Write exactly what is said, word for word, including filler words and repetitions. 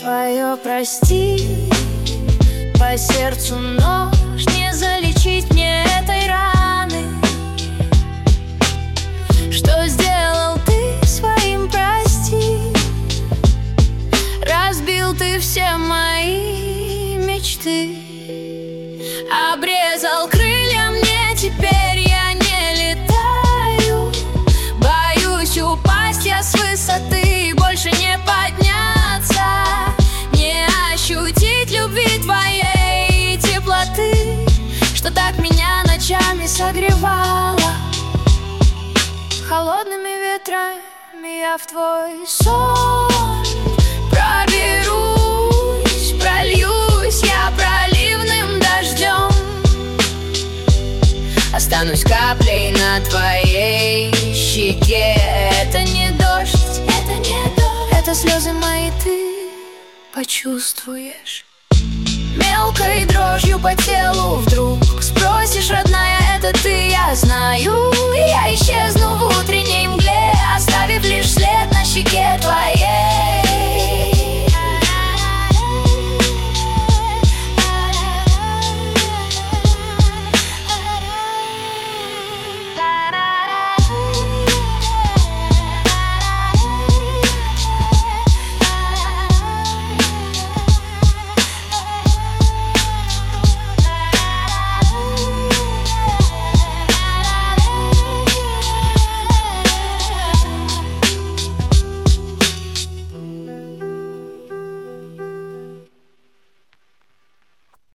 твое прости. По сердцу нож, не залечить мне этой раны. Что сделал ты своим, прости. Разбил ты все мои мечты. Обрезал крылья мне, теперь я не летаю. Боюсь упасть я с высоты, больше не подняться, не ощутить любви твоей теплоты, что так меня ночами согревала. Холодными ветрами я в твой сон проберусь, прольюсь я проливным дождем. Останусь каплей на твоей щеке. Это не дождь, это не дождь, это слезы мои, ты почувствуешь. Мелкой дрожью по телу вдруг спросишь, родная, это ты, я знаю.